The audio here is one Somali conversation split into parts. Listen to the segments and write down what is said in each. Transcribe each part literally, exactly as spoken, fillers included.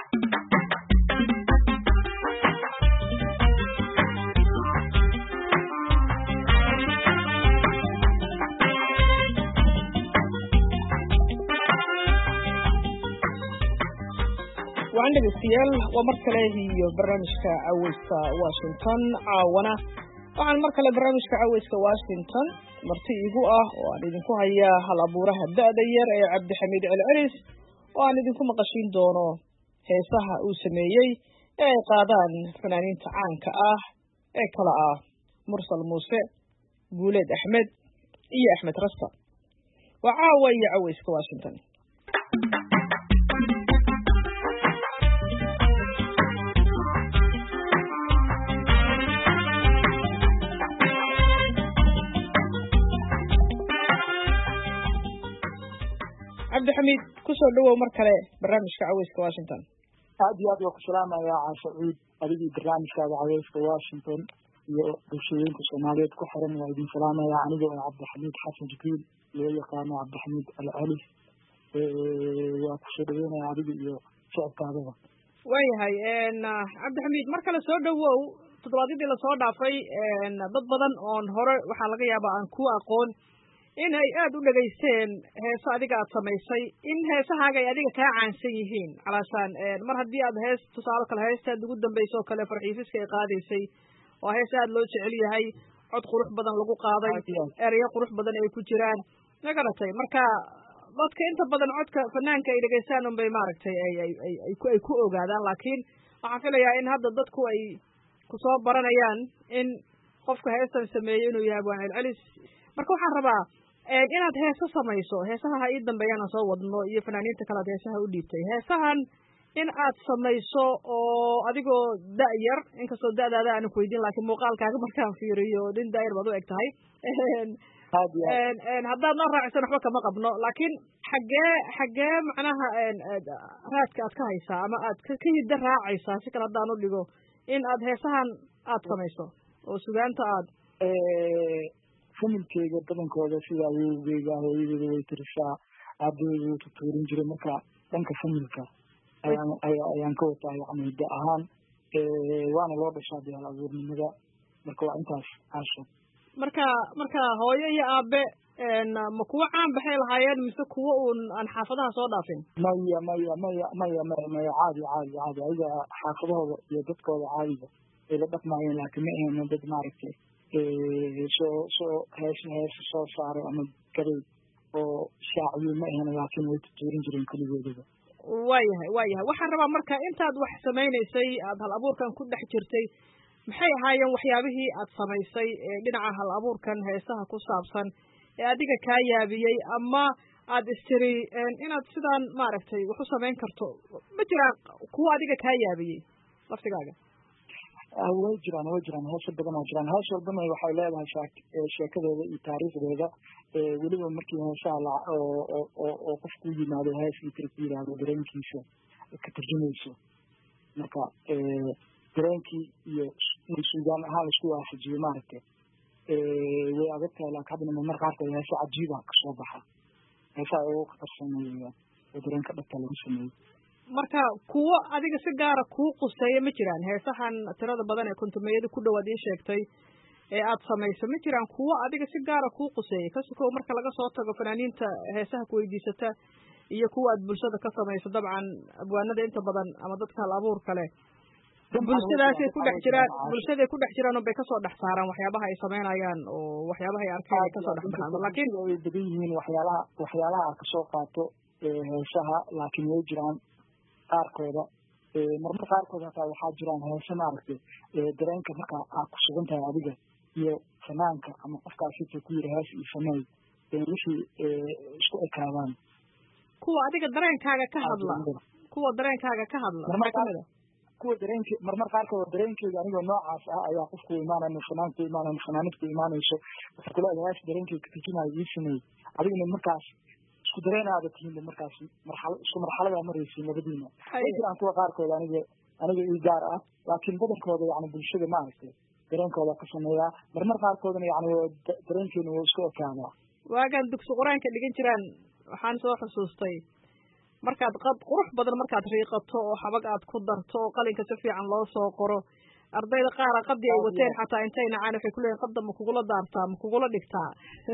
وعند الاستيال ومركله هي برنامجك عويسك واشنطن عاونا وعن مركله برنامجك عويسك واشنطن مرتي igu ah oo aan idinku hayaa hal abuuraha da'da yar ee Cabdi Xamiid Celcelis oo aan idinku maqashin doono heesaha uu sameeyay ee qaadaan fanaaniinta caanka ah ee kala ah Mursal Muuse Guuleed Axmed iyo Axmed Rasta waa caawaya Cawayska Washington عبد الحميد كسر دوا مركلة برنامج كعويس كواشنطن. هذه هذه وكسلام يا عسعود هذه برنامج كعويس كواشنطن يبشرين كسمالات كحرم وعيدين سلام يا عنيد عبد الحميد حسن جبريل اللي كان عبد الحميد العلي وكسر دوا يا عبد شعب كذا. وين هاي إن عبد الحميد مركلة سر دوا تطلعي دي لصور دافعي إن ضد بدن on horror وحلقة يابا عن كوا أقون in ay aad u dhageysteen heesa adiga aad samaysay in heesahaaga ay adiga ka caansan yihiin calaashan mar haddii aad hees tusaale kale heestaad ugu dambayso kale farxiisiska ay qaadaysay oo hees aad loo jecel yahay cod qurux badan lagu qaaday erayo qurux badan ay ku jiraan ma garatay marka dadka inta badan codka fanaanka ay dhageystaan un bay maaragtay ay ay ay ay ku ogaadaan laakiin waxaan filayaa in hadda dadku ay ku soo baranayaan in qofka heestan sameeyay inuu yahay Abaan Celcelis marka waxaan rabaa inaad heeso samayso heesaha ha ii dambeeyana soo wadno iyo fanaaniinta kale heesaha u dhiibtay heesahan in aad samayso oo adigoo da' yar inkastoo da'daada aan ku weydiin laakiin muuqaalkaaga markaan fiiriyo din da' yar baad u eg tahay een haddaad noo raacsan waxba kama qabno laakiin xaggee xaggee macnaha raadka aad ka haysaa ama aad ka hidda raacaysaa si kale haddaan u dhigo in aad heesahan aad samayso oo sugaanta aad familkeyga badankooda sida awowgeyga hooyadeyda way tirisaa aabaheyga wuu tutuurin jiray marka dhanka familka ayaan ayaan ka wataa yacni hidda ahaan waana loo dhashaa dee hal abuurnimada marka waa intaas caasho marka marka hooyo iyo aabe ma kuwa caan baxay lahaayeen mise kuwa uun aan xaafadaha soo dhaafin maya maya maya maya maya maya caadi caadi caadi ayaga xaafadahooda iyo dadkooda caadiga ay la dhaqmaayeen laakiin ma ahayn dad maaragtay soo soo hees hees soo saaray ama garay oo shaaciyo ma ahayn laakiin way tuurin jireen kaligoodaba waayahay waayahay waxaan rabaa marka intaad wax samaynaysay aad hal abuurkan ku dhex jirtay maxay ahaayeen waxyaabihii aad samaysay ee dhinaca hal abuurkan heesaha ku saabsan ee adiga kaa yaabiyey ama aad istiri inaad sidaan maaragtay wax u samayn karto ma jiraan kuwa adiga kaa yaabiyey laftigaaga way jiraan way jiraan heeso badan oo jiraan hees walbana waxay leedahay sheekadeeda iyo taariikhdeeda weliba markii heesaha la oo oo qofku yimaado hees iyo ku yiraahdo dareenkiisa ka tarjumayso marka dareenkii iyo suugaan ahaan isku waafajiyo maaragtay way adagtahay laakiin haddana marka qaarkood heeso cajiib ah kasoo baxa heesaha ugu khatarsanaya oo dareenka dhabta lagu sameeyo marka kuwa adiga si gaara kuu quseeya ma jiraan heesahan tirada badan ee kuntumeeyada ku dhawaad ii sheegtay ee aad samayso ma jiraan kuwa adiga si gaara kuu quseeya kasoo marka laga soo tago fanaaniinta heesaha ku weydiisata iyo kuwa aad bulshada ka samayso dabcan abwaanada inta badan ama dadka hal abuur kale bulshadaasay ku dhex jiraan bulshaday ku dhex jiraan bay kasoo dhex saaraan waxyaabaha ay samaynayaan oo waxyaabaha ay arkeen ay kasoo dhex baxaan laakiin way badan yihiin waxyaalaha waxyaalaha aad kasoo qaato heesaha laakiin way jiraan qaarkooda marmar qaarkood hataa waxaa jiraan heese maaragtay dareenka marka aad ku sugan tahay adiga iyo fanaanka ama qofkaasita ku yiri hees iyo sameey wixii isku ekaadaan kuwa adiga dareenkaaga ka hadla kuwa dareenkaaga ka hadla kamida kuwa dareenki marmar qaarkood dareenkeyga anigoo noocaas ah ayaa qofku imaanaya fanaanku imaanaya fanaanadku imaanayso wuxuu kula hees dareenkeyga ka turjumayo ii sameey adigna markaas isku dareenaada tihiin markaas marxalad isku marxalada maraysiin labadiina way jiraan kuwa qaarkood aniga aniga ii gaar ah laakiin badankooda yacni bulshada maaragtay dareenkooda ka sameeyaa marmar qaarkoodna yacni dareenkeena wuu isku ekaadaa waagaan dugsi qur-aanka dhigan jiraan waxaan soo xusuustay markaad qad qurux badan markaad riiqato oo xabag aad ku darto oo qalinka si fiican loo soo qoro ardayda qaara qadii ay wateen xataa intay nacaan waxay ku leeyihin qadda ma kugula daartaa ma kugula dhigtaa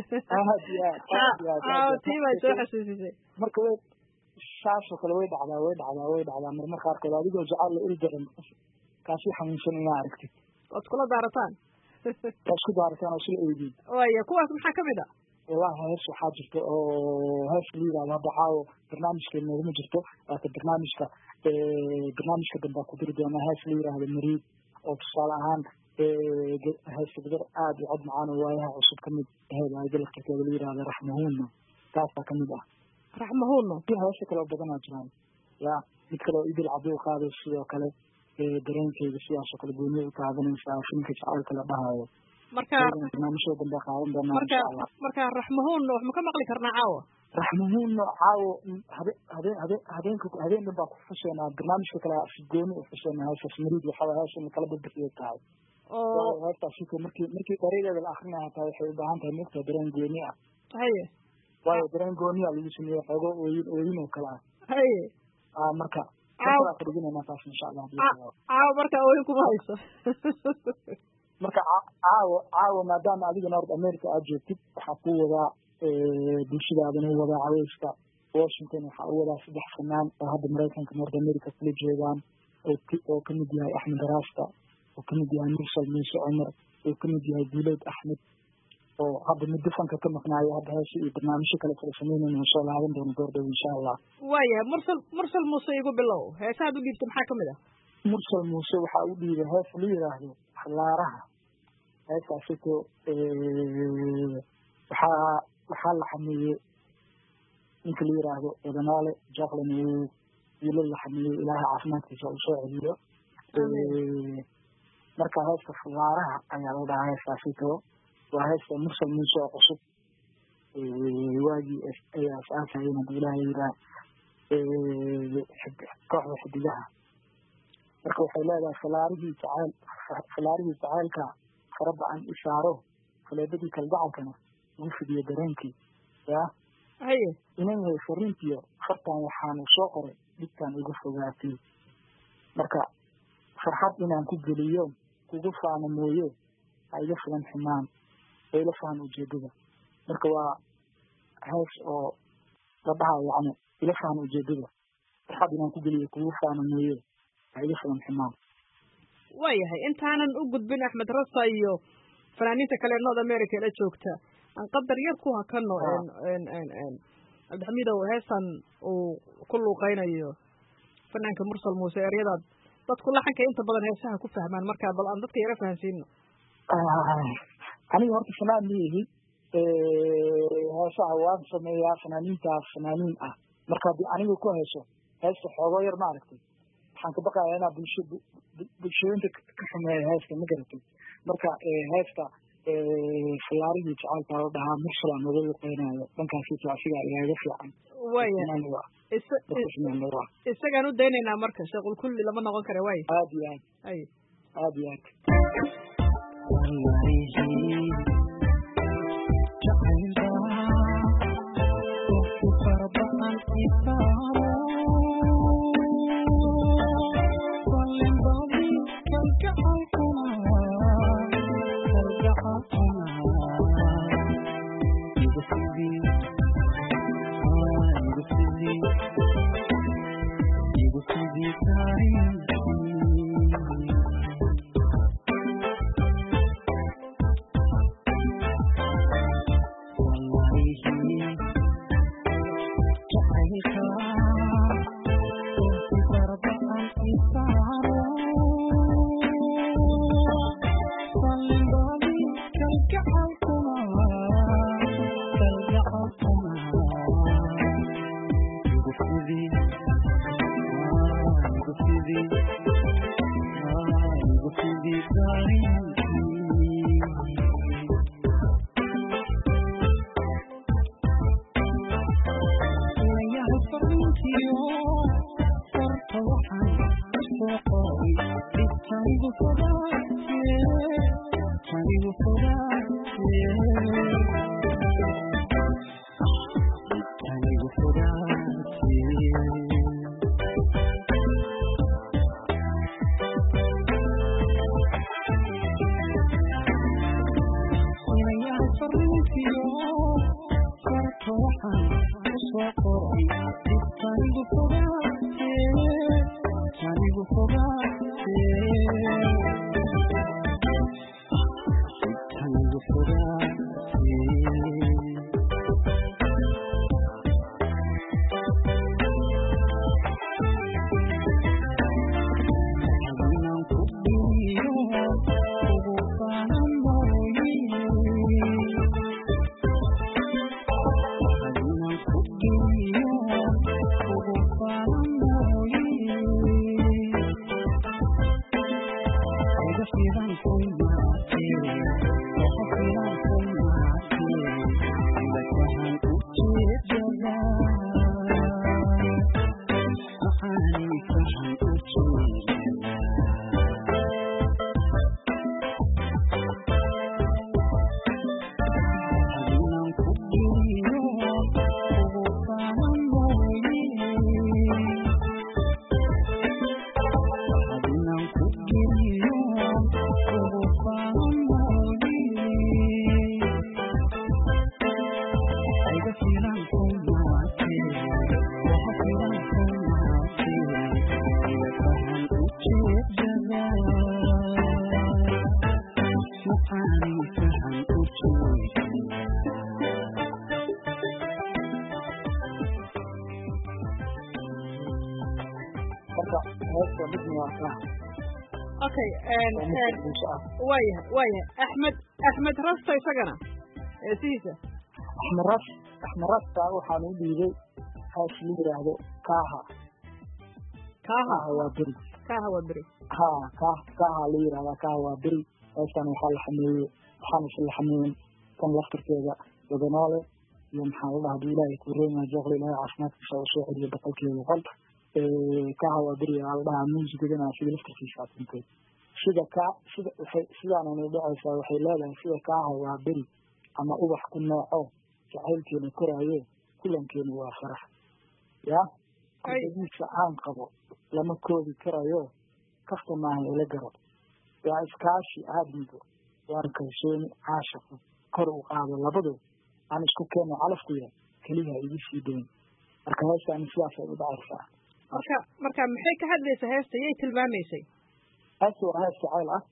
tii bay soo xasuusisay marka way saasoo kale way dhacdaa way dhacdaa way dhacdaa marmar qaarkood adigoo jacayl la iri daran kaasi xanuunsan inaa aragtid waad iskula daarataan waad isku daarataan oo isla eegiin waya kuwaas maxaa kamid a wallahi hees waxaa jirta oo hees la yidhahdo hadda caawo barnaamijkeena nooguma jirto lakin barnaamijka barnaamijka dambaa ku diri doonaa hees la yidhaahdo mariid oo tusaale ahaan heesta gabar aada u cod macaan oo waayaha cusub kamid aheed aayada laftirkeeda la yidhahdo raxmahuunno taasaa kamid ah raxmahuunno heesa kale oo badanaa jiraan ya mid kale oo idil cabdi u qaaday sidoo kale dareenkeyga sidaasoo kale gooniya u qaadanaysaa filmka jacaylka la dhahayo marka barnaamijyada dambe qaadan doonaa marka marka raxmahuunno wax ma ka maqli karnaa caawa raxmahuunno caawo habe habe habe habeenka habeen dhan baa ku xuseynaa barnaamijka kale si gooni u xuseynaa heesas mariid waxaa heeshan kala badbixiyo tahay oo heestaasi markii markii dariiqeeda la akrinaya hataa waxay u baahan tahay mugta dareen gooni ah haye waayo dareen gooniya lagu sameeyo xoogo ooyin ooyin oo kale ah haye ah marka caawo marka ooyin kuma hayso marka caawo caawo maadaama adiga north america aad joogtid waxaa ku wadaa bulshadaadana u wadaa caweyska washington waxaa u wadaa saddex fanaan oo hadda maraykanka north america kula joogaan oo kamid yahay axmed raasta oo kamid yahay mursal muuse cumar oo kamid yahay duuleed axmed oo hadda muddo fanka ka maqnaayo hadda heesha iyo barnaamijyo kale kala sameynayna soo laaban doono goordhow insha allah waayahay mursal mursal muuse igu bilow heesaad u dhiibta maxaa kamid ah mursal muuse waxaa u dhiibay hees la yidhaahdo fallaaraha heesaasito waxaa waxaa la xameeyey ninka la yidhaahdo odanaale jacklin uu wiilo la xameeyey ilaaha caafimaadkiisa uu soo celiyo marka heeska fallaaraha ayaa la dhahaa heesaasito waa heesta mursal muuse oo cusub waagii ay asaasayeen haduu ilaaha yiraa kooxda xidigaha marka waxay leedahay falaarihii jacayl falaarihii jacaylka faraba-an ishaaro faleebadii kalgacalkana ugu fidiyo dareenkii ya haye inan yahay fariintiyo fartan waxaanu soo qoray dhibtaan uga fogaatay marka farxad inaan ku geliyo kugu faano mooye ha iga filan xumaan oo ila fahan ujeedada marka waa hees oo la dhahayo yani ila fahan ujeedada farxad inaan ku geliyo kugu faano mooye ha iga filan xumaan waayahay intaanan u gudbin axmed rasta iyo fanaaniinta kale north america la joogta aan qadar yar ku hakano cabdixamiidow heestan uu ku luuqeynayo fanaanka mursal muuse eryadaad dadku laxanka inta badan heesaha ku fahmaan markaa bal aan dadka yara fahansiino aniga horta fanaan miyihi heesaha waan sameeyaa fanaaniintaas fanaaniin ah marka haddii aniga ku heeso heesta xoogoo yar ma aragtay waxaan ka baqayaa inaa bulsho bulshooyinta ka xumeeya heesta ma garatay marka heesta fallaarihii jacaylka la dhahaa mursalaan nooga luqeynayo dhankaasito asigaa igaaga fiican waya isagaan u daynaynaa marka sheekul kulli lama noqon kara waay aad iyo aad ay aad iyo aad Thank you. okay waya waya axmed axmed rasta isagana siisa axmed ras axmed rasta waxaan u dhiibay haas la yiraahdo kaaha kaaha waa beri kaaha waa beri ha kaaha kaaha la yiraahdo kaaha waa beri haastan waxaa la xameeyey waxaan la xameeyey kan laftirkeeda wadanoole iyo maxaa la dhahaa ilaahay ku reeyay jooqli ilaahay caafimaadkiisa u soo celiyo boqolkiiba boqol kaaha waa beri la dhahaa muusigana sida laftirkiisa aad sida ka sida waxay sidaan ay dhacaysaa waxay leedahay sida kaaha waa beri ama ubax ku nooco jacaylkeena koraayo kulankeena waa farax ya aydiisa aan qabo lama koobi karayo kafta maaha ila garo waa iskaashi aadmigo waan kalsooni caashaqo kor u qaado labadu aan isku keeno calafku yahay kaliya igu sii dayn marka heestaan sidaas ay u dhacaysaa marka marka maxay ka hadlaysaa heesta yay tilmaamaysay heesta waa hees jacayl ah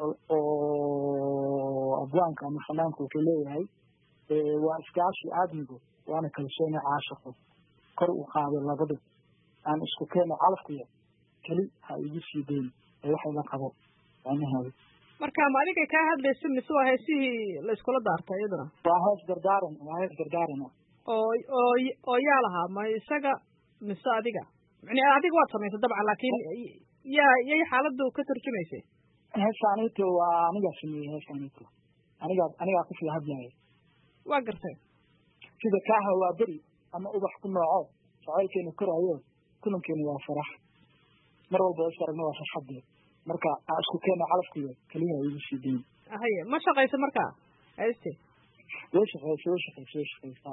oo abwaanka ama fanaanku wuxuu leeyahay waa iskaashi aadmigo waana kalsooni caashaqo kor u qaado labadu aan isku keeno calafku yahay keli ha igu sii dayn ee waxay la qabo macnaheedu marka ma adiga ka hadlaysa mise waa heesihii la iskula daartay iyaduna waa hees dardaaran waa hees dardaaran oo oo oo yaa lahaa ma isaga mise adiga يعني adiga waad samaysay dabcan laakiin yaa yay xaaladdu ka tarjumaysay heesaanito waa aniga sameeyay heesaanito aniga aniga ku sii hadlaayay waa gartay sida kaaha waa beri ama ubax ku nooco jacaylkeena koraayo kulankeena waa farax mar walba oo saragna waa farxad marka isku keena calafkiisa kaliya igu sii deyn ahaye ma shaqayso marka hayste way shaqayso way shaqayso way shaqayso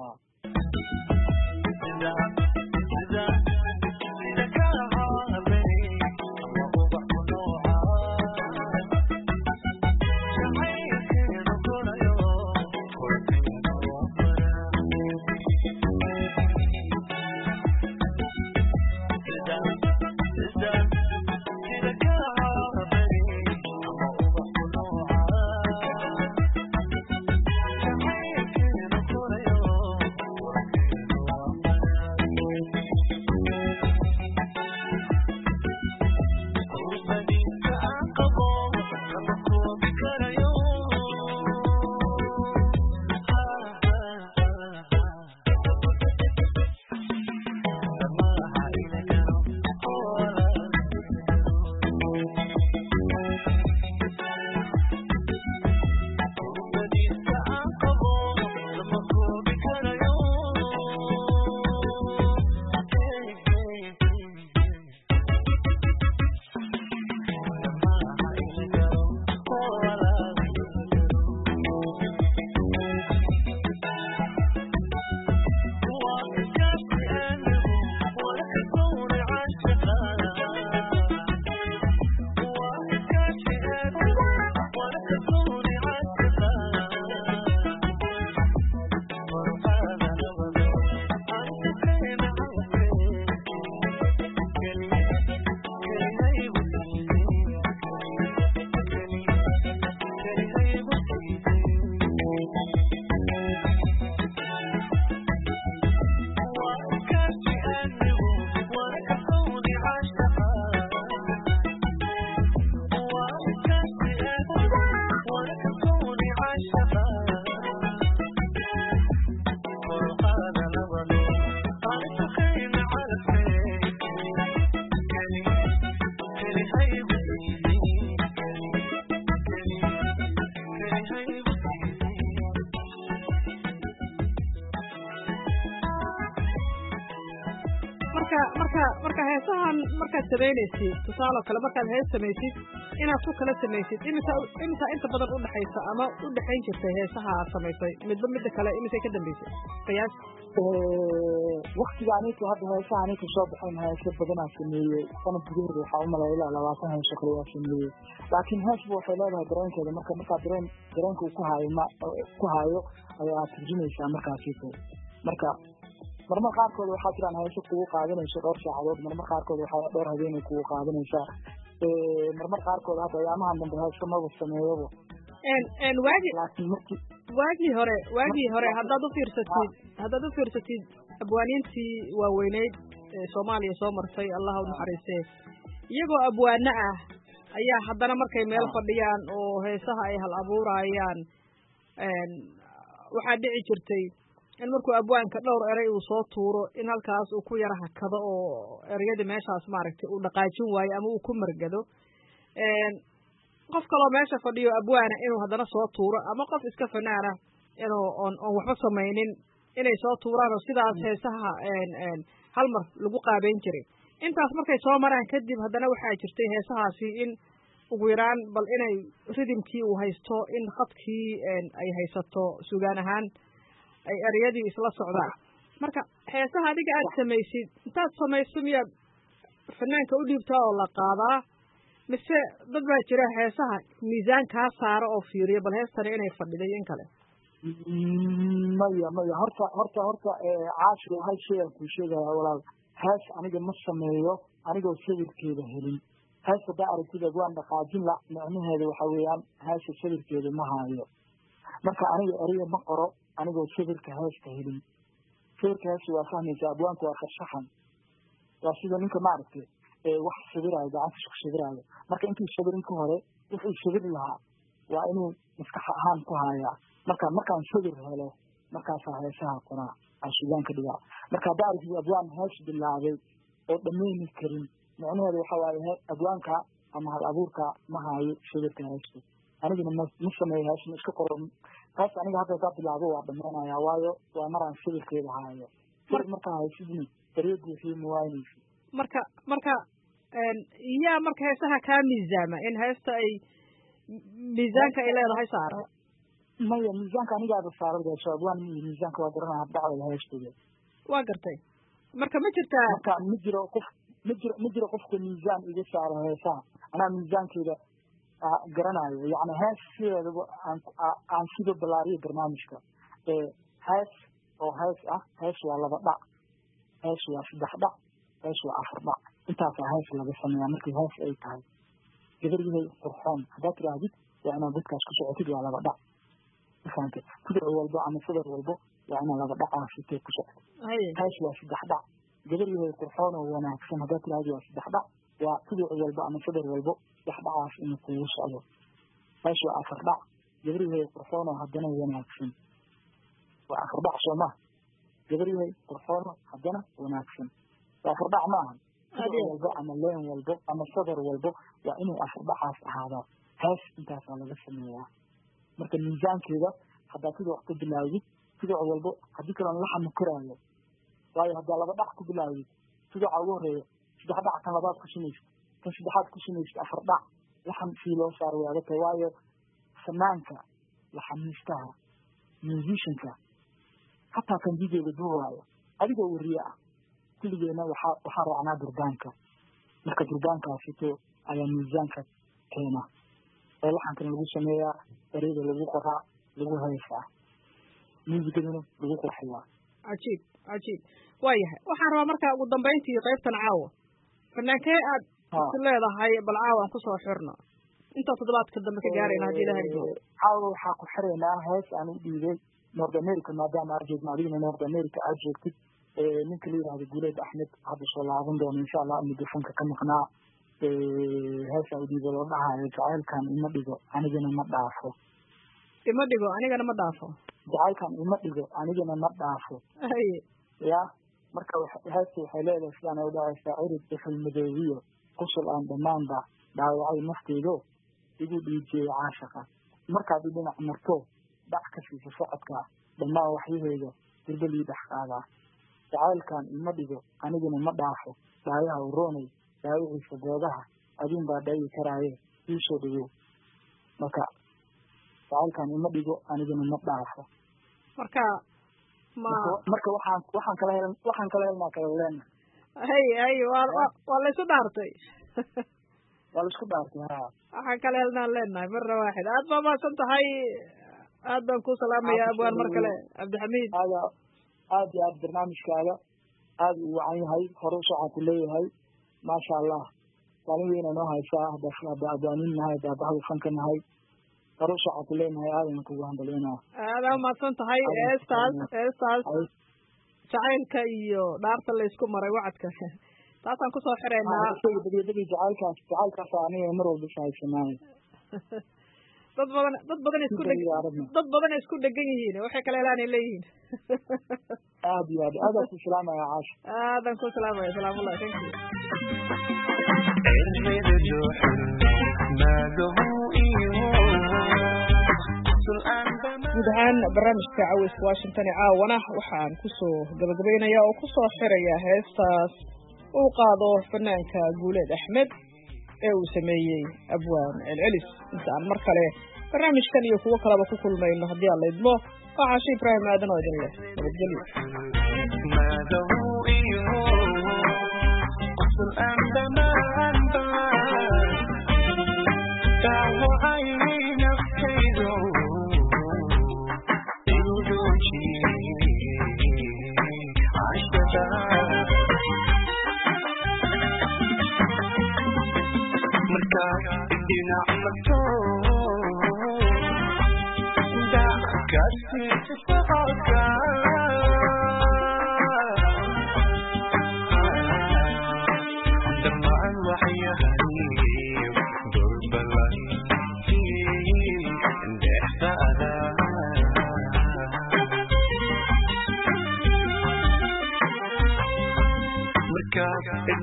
heesahan markaad samaynaysid tusaale kale markaad hees samaysid inaad ku kala samaysid imisa imisa inta badan u dhaxaysa ama u dhaxayn jirtay heesaha aad samaysay midba midda kale imisay ka dambaysay qiyaas waktiga aniga hadda heesaha aniga soo baxayn heesa badanaa sameeyey sanad gudaheeda waxaa u maleeya ilaa labaatan heeso kale waa sameeyey laakiin heesba waxay leedahay dareenkeeda marka markaa dareen dareenka uu ku haayo ma ku haayo ayaa turjumaysaa markaasiito marka marmar qaarkood waxaa jiraan heeso kugu qaadanayso dhowr saacadood marmar qaarkood waxaa dhowr habeenay kugu qaadanaysaa marmar qaarkood hadda ayaamahan dambe heeso maba sameeyaba waagi laakiin markii waagii hore waagii hore haddaad u fiirsatid haddaad u fiirsatid abwaaniintii waaweyneyd ee soomaaliya soo martay allaha u naxariistee iyagoo abwaano ah ayaa haddana markay meel fadhiyaan oo heesaha ay hal abuurayaan waxaa dhici jirtay in markuu abwaanka dhowr eray uu soo tuuro in halkaas uu ku yara hakado oo ereyadii meeshaas maaragtay uu dhaqaajin waayo ama uu ku margado qof kaloo meesha fadhiyo abwaana inuu haddana soo tuuro ama qof iska fanaana inuu oon oon waxba samaynin inay soo tuuraan oo sidaas heesaha hal mar lagu qaabeyn jiray intaas markay soo maraan kadib haddana waxaa jirtay heesahaasi in ugu yaraan bal inay ridimkii uu haysto in khadkii ay haysato sugaan ahaan ay ereyadii isla socdaan marka heesaha adiga aad samaysid intaad samayso miyaad fanaanka u dhiibtaa oo la qaadaa mise dad baa jira heesaha miisaan kaa saara oo fiiriya bal heestani inay fadhiday in kale maya maya horta horta horta caashir hal shay aan kuu sheegaya walaal hees aniga ma sameeyo anigoo sawirkeeda helin hees haddaa aragtida waan dhaqaajin la micnaheeda waxa weeyaan heesa sawirkeeda ma haayo marka aniga eraya ma qoro anigoo sawirka heesta helin sawirka heesta waa fahmaysa abwaanku waa farshaxan waa sida ninka maaragtay wax sawiraayo gacanta ku sawiraayo marka intuu sawirin ka hore wuxuu sawiri lahaa waa inuu maskax ahaan ku haayaa marka markaan sawir helo markaasaa heesaha qoraa ashugaan ka dhigaa marka haddaa aragtid abwaan hees bilaabay oo dhammayni karin micnaheeda waxa waaye abwaanka ama hal abuurka ma haayo sawirka heesta anigana ma ma sameeyo hees ma iska qoro hees aniga hadda haddaa bilaabo waa dhammaynaya waayo waa maraan sawirkeeda haayo sawir markaa haysidni eryo buuxiyo mawaanaysi marka marka yaa marka heesaha kaa miisaama in heesta ay miisaanka ay leedahay saara maya miisaanka anigaaba saaradaso abwaan miisaanka waa garanaa habdhacda heestooda waa gartay marka ma jirtaa marka ma jiro qof ma jiro ma jiro qofka miisaan iga saaro heesaha anaa miisaankeeda garanayo yani hees sideedaba aan aan sida balaariyo barnaamijka hees oo hees ah hees waa laba dhac hees waa saddex dhac hees waa afar dhac intaasaa hees laga sameeyaa markii hees ay tahay gabaryahay qurxoon haddaad tidhaahdid waa inaad dadkaas ku socotid waa laba dhac mafahamtay kuduc walbo ama sadar walbo waa inaad laba dhac sitee ku socotid hees waa saddex dhac gabaryahay qurxoon oo wanaagsan haddaad tidhahdid waa saddex dhac waa kuduc walbo ama sadar walbo saddex dhacaas inuu kugu socdo hees waa afar dhac gabaryahay qurxoon oo haddana wanaagsan waa afar dhac soo maha gabaryahay qurxoon oo haddana wanaagsan waa afar dhac maaha walbo ama leen walbo ama sadar walbo waa inuu afardhacaas ahaadaa hees intaasaa laga sameeyaa marka miisaankeeda haddaa sidoc ku bilaawdid sidoc walbo haddii kaloon laxama koraayo waayo haddaa laba dhac ku bilaawdid sidoca ugu horeeya saddex dhac kan labaad ku samaysid kan saddexaad ku samaysid afar dhac laxam sii loo saaro way adagtahay waayo fanaanka laxamiistaha musicianka hataa kan videoga duubaayo adigoo wariye ah kulligeena waxaa waxaa raacnaa durbaanka marka durbaankaasito ayaa miisaanka keena oo laxankan lagu sameeyaa ereyada lagu qoraa lagu heesaa muusikadana lagu qurxiyaa cajiib cajiib waayahay waxaan rabaa markaa ugu dambayntii qaybtan caawa fanaankee aad ku leedahay bal caawa aan kusoo xirno intaa toddobaadka dambe ka gaarayna haddii ilahay joogo caawa waxaa ku xiraynaa hees aan u dhiibay north america maadaama aad joogno adigana north america aad joogtid ninka la yidhahdo guuleed axmed hadda soo laaban doono insha allah midafonka ka maqnaa heesaa u dhiibo loo dhahayo jacaylkan ima dhigo anigana ma dhaafo ima dhigo anigana ma dhaafo jacaylkan ima dhigo anigana ma dhaafo ya marka heesta waxay leedahay sidaan ay udhacaysaa cirid ifil madoobiyo qusul aan dhammaanba dhaawacay nafteydo igu dhiijeeyo caashaqa markaad i dhinac marto dhac ka siisa socodka dhammaan waxyaheeda dirbalii dhex qaadaa jacaylkan ima dhigo anigana ma dhaafo daayaha uroonay daawiciisa goodaha adin baa dhayi karaaye ii soo dhawow marka jacaylkan ima dhigo aniguna ma dhaafo marka ma marka waxaan waxaan kala helan waxaan kala helnaa kala leena hay hay waa waa la isku dhaartay waa la isku dhaartay ha waxaan kala helnaa leenahay marna waaxid aad baa mahadsan tahay aad baan ku salaamaya abwaan mar kale cabdixamiid aada aad iyo aad barnaamijkaaga aada u wacan yahay hore usocaan ku leeyahay maasha allah kaalin weyna noo haysaa hadda abwaanin nahay hadda bahda fanka nahay hore usocaan ku leenahay aadan kugu hambalyeynaa aadaa mahadsan tahay heestaas heestaas jacaylka iyo dhaarta laysku maray wacadka taasaan kusoo xireynaa degdegi jacaylkaas jacaylkaas aniga mar walba ishaysanaay dad badan dad badan isku dheg dad badan isku dhegan yihiin waxay kala helaanay leeyihiin aad iyo aad aad ku salaamaya caash aadan ku salaamaya salaamullahi thank you guud ahaan barnaamijka caweyska washington ee caawana waxaan kusoo gabagabaynayaa oo kusoo xirayaa heestaas uu qaado fanaanka guuleed axmed ee uu sameeyey abwaan celcelis inta aan mar kale barnaamijkan iyo kuwo kaleba ku kulmayno haddii aan la idmo waa caashe ibraahim aadan oo idin leh nabadgelyo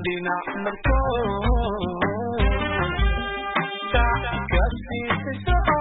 Dina